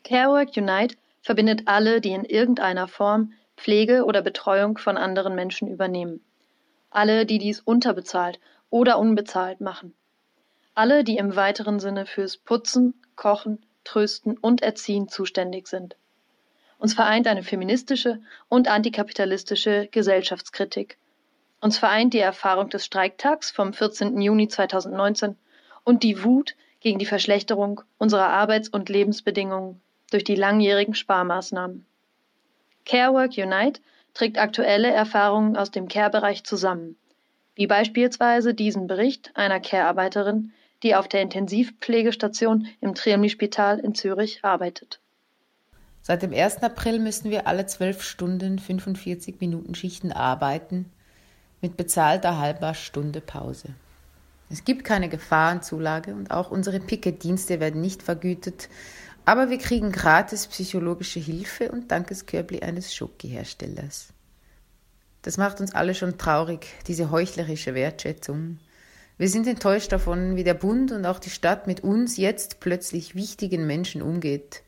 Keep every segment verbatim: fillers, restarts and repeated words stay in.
Care Work Unite verbindet alle, die in irgendeiner Form Pflege oder Betreuung von anderen Menschen übernehmen. Alle, die dies unterbezahlt oder unbezahlt machen. Alle, die im weiteren Sinne fürs Putzen, Kochen, Trösten und Erziehen zuständig sind. Uns vereint eine feministische und antikapitalistische Gesellschaftskritik. Uns vereint die Erfahrung des Streiktags vom vierzehnten Juni zweitausendneunzehn und die Wut gegen die Verschlechterung unserer Arbeits- und Lebensbedingungen durch die langjährigen Sparmaßnahmen. Care Work Unite trägt aktuelle Erfahrungen aus dem Care-Bereich zusammen, wie beispielsweise diesen Bericht einer Care-Arbeiterin, die auf der Intensivpflegestation im Triemli-Spital in Zürich arbeitet. Seit dem ersten April müssen wir alle zwölf Stunden fünfundvierzig Minuten Schichten arbeiten, mit bezahlter halber Stunde Pause. Es gibt keine Gefahrenzulage und auch unsere Picketdienste werden nicht vergütet, aber wir kriegen gratis psychologische Hilfe und Dankeskörbli eines Schoki-Herstellers. Das macht uns alle schon traurig, diese heuchlerische Wertschätzung. Wir sind enttäuscht davon, wie der Bund und auch die Stadt mit uns jetzt plötzlich wichtigen Menschen umgeht.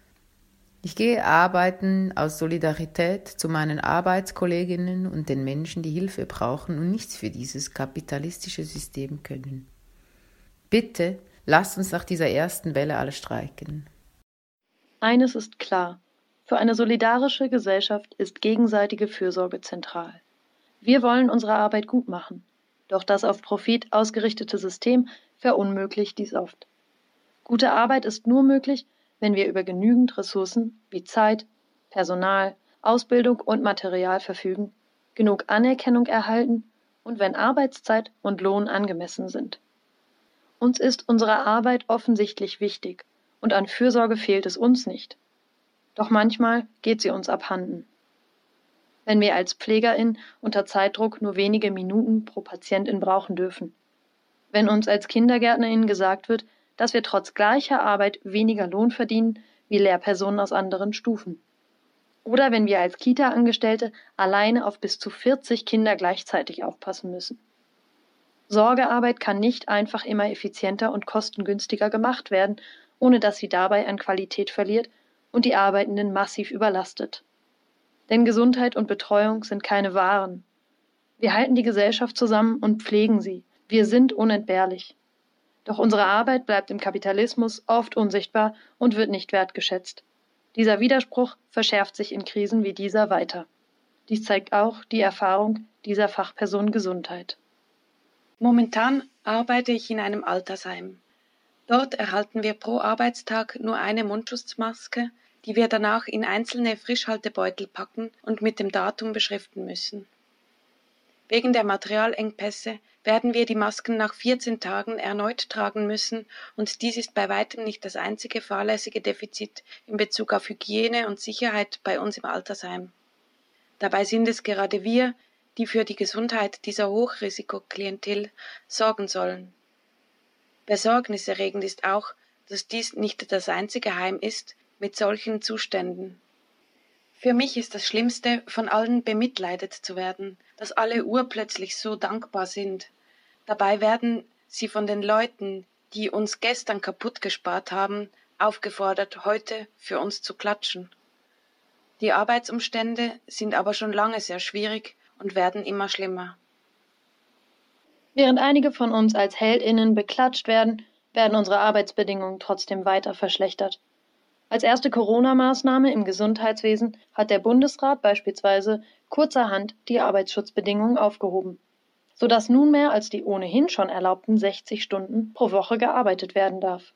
Ich gehe arbeiten aus Solidarität zu meinen Arbeitskolleginnen und den Menschen, die Hilfe brauchen und nichts für dieses kapitalistische System können. Bitte, lasst uns nach dieser ersten Welle alle streiken. Eines ist klar: Für eine solidarische Gesellschaft ist gegenseitige Fürsorge zentral. Wir wollen unsere Arbeit gut machen, doch das auf Profit ausgerichtete System verunmöglicht dies oft. Gute Arbeit ist nur möglich, wenn wir über genügend Ressourcen wie Zeit, Personal, Ausbildung und Material verfügen, genug Anerkennung erhalten und wenn Arbeitszeit und Lohn angemessen sind. Uns ist unsere Arbeit offensichtlich wichtig und an Fürsorge fehlt es uns nicht. Doch manchmal geht sie uns abhanden. Wenn wir als Pflegerin unter Zeitdruck nur wenige Minuten pro Patientin brauchen dürfen. Wenn uns als Kindergärtnerin gesagt wird, dass wir trotz gleicher Arbeit weniger Lohn verdienen wie Lehrpersonen aus anderen Stufen. Oder wenn wir als Kita-Angestellte alleine auf bis zu vierzig Kinder gleichzeitig aufpassen müssen. Sorgearbeit kann nicht einfach immer effizienter und kostengünstiger gemacht werden, ohne dass sie dabei an Qualität verliert und die Arbeitenden massiv überlastet. Denn Gesundheit und Betreuung sind keine Waren. Wir halten die Gesellschaft zusammen und pflegen sie. Wir sind unentbehrlich. Doch unsere Arbeit bleibt im Kapitalismus oft unsichtbar und wird nicht wertgeschätzt. Dieser Widerspruch verschärft sich in Krisen wie dieser weiter. Dies zeigt auch die Erfahrung dieser Fachperson Gesundheit. Momentan arbeite ich in einem Altersheim. Dort erhalten wir pro Arbeitstag nur eine Mundschutzmaske, die wir danach in einzelne Frischhaltebeutel packen und mit dem Datum beschriften müssen. Wegen der Materialengpässe werden wir die Masken nach vierzehn Tagen erneut tragen müssen und dies ist bei weitem nicht das einzige fahrlässige Defizit in Bezug auf Hygiene und Sicherheit bei uns im Altersheim. Dabei sind es gerade wir, die für die Gesundheit dieser Hochrisikoklientel sorgen sollen. Besorgniserregend ist auch, dass dies nicht das einzige Heim ist mit solchen Zuständen. Für mich ist das Schlimmste, von allen bemitleidet zu werden, dass alle urplötzlich so dankbar sind. Dabei werden sie von den Leuten, die uns gestern kaputt gespart haben, aufgefordert, heute für uns zu klatschen. Die Arbeitsumstände sind aber schon lange sehr schwierig und werden immer schlimmer. Während einige von uns als HeldInnen beklatscht werden, werden unsere Arbeitsbedingungen trotzdem weiter verschlechtert. Als erste Corona-Maßnahme im Gesundheitswesen hat der Bundesrat beispielsweise kurzerhand die Arbeitsschutzbedingungen aufgehoben, sodass nun mehr als die ohnehin schon erlaubten sechzig Stunden pro Woche gearbeitet werden darf.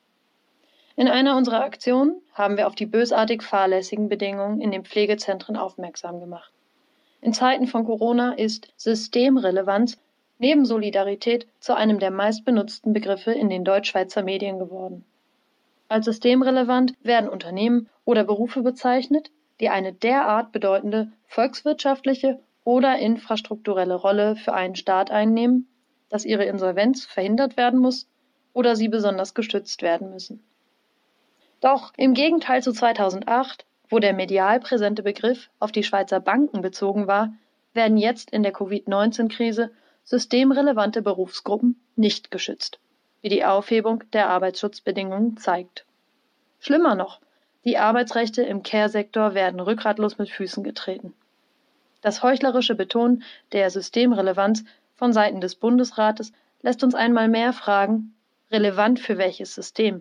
In einer unserer Aktionen haben wir auf die bösartig fahrlässigen Bedingungen in den Pflegezentren aufmerksam gemacht. In Zeiten von Corona ist Systemrelevanz neben Solidarität zu einem der meistbenutzten Begriffe in den Deutschschweizer Medien geworden. Als systemrelevant werden Unternehmen oder Berufe bezeichnet, die eine derart bedeutende volkswirtschaftliche oder infrastrukturelle Rolle für einen Staat einnehmen, dass ihre Insolvenz verhindert werden muss oder sie besonders gestützt werden müssen. Doch im Gegenteil zu zweitausendacht, wo der medial präsente Begriff auf die Schweizer Banken bezogen war, werden jetzt in der Covid neunzehn Krise systemrelevante Berufsgruppen nicht geschützt, wie die Aufhebung der Arbeitsschutzbedingungen zeigt. Schlimmer noch, Die Arbeitsrechte im Care-Sektor werden rückgratlos mit Füßen getreten. Das heuchlerische Betonen der Systemrelevanz von Seiten des Bundesrates lässt uns einmal mehr fragen, relevant für welches System?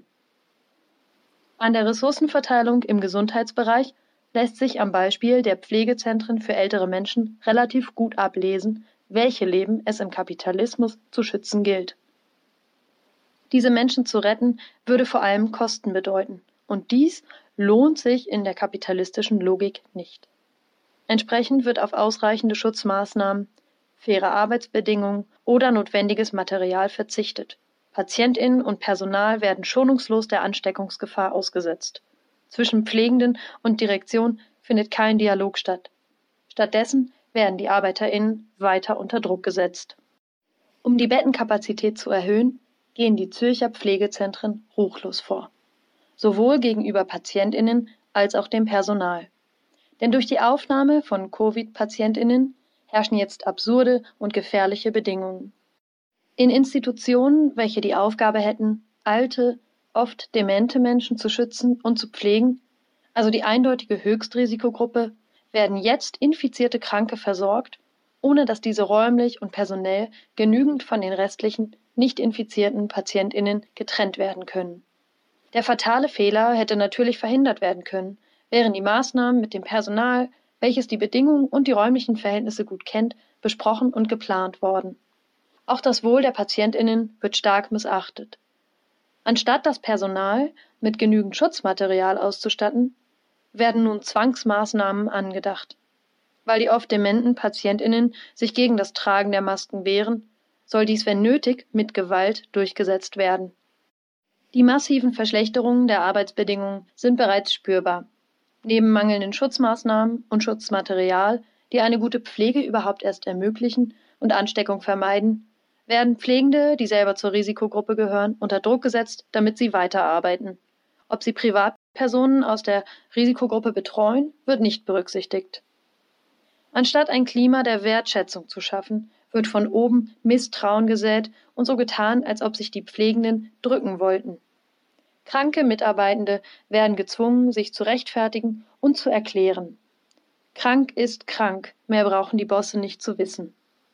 An der Ressourcenverteilung im Gesundheitsbereich lässt sich am Beispiel der Pflegezentren für ältere Menschen relativ gut ablesen, welche Leben es im Kapitalismus zu schützen gilt. Diese Menschen zu retten, würde vor allem Kosten bedeuten, und dies lohnt sich in der kapitalistischen Logik nicht. Entsprechend wird auf ausreichende Schutzmaßnahmen, faire Arbeitsbedingungen oder notwendiges Material verzichtet. PatientInnen und Personal werden schonungslos der Ansteckungsgefahr ausgesetzt. Zwischen Pflegenden und Direktion findet kein Dialog statt. Stattdessen werden die ArbeiterInnen weiter unter Druck gesetzt. Um die Bettenkapazität zu erhöhen, gehen die Zürcher Pflegezentren ruchlos vor. Sowohl gegenüber PatientInnen als auch dem Personal. Denn durch die Aufnahme von Covid-PatientInnen herrschen jetzt absurde und gefährliche Bedingungen. In Institutionen, welche die Aufgabe hätten, alte, oft demente Menschen zu schützen und zu pflegen, also die eindeutige Höchstrisikogruppe, werden jetzt infizierte Kranke versorgt, ohne dass diese räumlich und personell genügend von den restlichen, nicht infizierten PatientInnen getrennt werden können. Der fatale Fehler hätte natürlich verhindert werden können, wären die Maßnahmen mit dem Personal, welches die Bedingungen und die räumlichen Verhältnisse gut kennt, besprochen und geplant worden. Auch das Wohl der PatientInnen wird stark missachtet. Anstatt das Personal mit genügend Schutzmaterial auszustatten, werden nun Zwangsmaßnahmen angedacht. Weil die oft dementen PatientInnen sich gegen das Tragen der Masken wehren, soll dies, wenn nötig, mit Gewalt durchgesetzt werden. Die massiven Verschlechterungen der Arbeitsbedingungen sind bereits spürbar. Neben mangelnden Schutzmaßnahmen und Schutzmaterial, die eine gute Pflege überhaupt erst ermöglichen und Ansteckung vermeiden, werden Pflegende, die selber zur Risikogruppe gehören, unter Druck gesetzt, damit sie weiterarbeiten. Ob sie Privatpersonen aus der Risikogruppe betreuen, wird nicht berücksichtigt. Anstatt ein Klima der Wertschätzung zu schaffen, wird von oben Misstrauen gesät und so getan, als ob sich die Pflegenden drücken wollten. Kranke Mitarbeitende werden gezwungen, sich zu rechtfertigen und zu erklären. Krank ist krank, mehr brauchen die Bosse nicht zu wissen.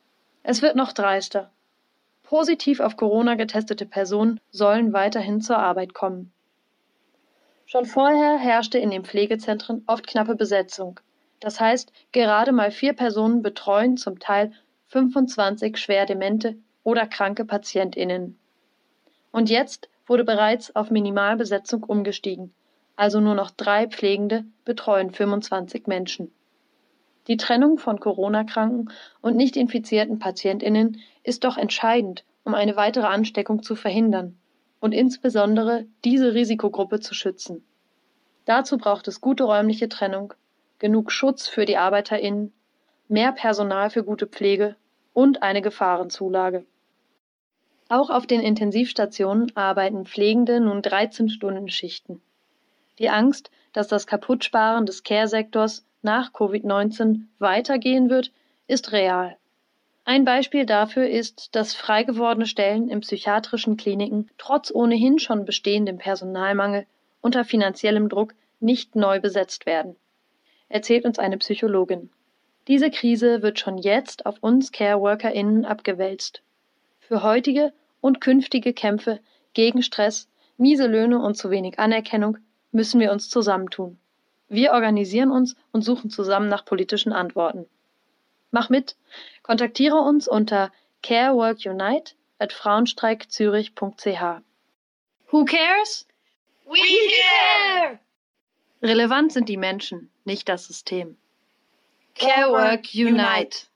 Es wird noch dreister. Positiv auf Corona getestete Personen sollen weiterhin zur Arbeit kommen. Schon vorher herrschte in den Pflegezentren oft knappe Besetzung. Das heißt, gerade mal vier Personen betreuen zum Teil fünfundzwanzig schwer demente oder kranke PatientInnen. Und jetzt wurde bereits auf Minimalbesetzung umgestiegen, also nur noch drei Pflegende betreuen fünfundzwanzig Menschen. Die Trennung von Corona-kranken und nicht infizierten PatientInnen ist doch entscheidend, um eine weitere Ansteckung zu verhindern und insbesondere diese Risikogruppe zu schützen. Dazu braucht es gute räumliche Trennung, genug Schutz für die ArbeiterInnen, mehr Personal für gute Pflege und eine Gefahrenzulage. Auch auf den Intensivstationen arbeiten Pflegende nun dreizehn Stunden Schichten. Die Angst, dass das Kaputtsparen des Care-Sektors nach Covid neunzehn weitergehen wird, ist real. Ein Beispiel dafür ist, dass frei gewordene Stellen in psychiatrischen Kliniken trotz ohnehin schon bestehendem Personalmangel unter finanziellem Druck nicht neu besetzt werden, erzählt uns eine Psychologin. Diese Krise wird schon jetzt auf uns Care-WorkerInnen abgewälzt. Für heutige und künftige Kämpfe gegen Stress, miese Löhne und zu wenig Anerkennung müssen wir uns zusammentun. Wir organisieren uns und suchen zusammen nach politischen Antworten. Mach mit! Kontaktiere uns unter careworkunite at frauenstreikzürich punkt c h. Who cares? We care! Relevant sind die Menschen, nicht das System. Care Work Unite!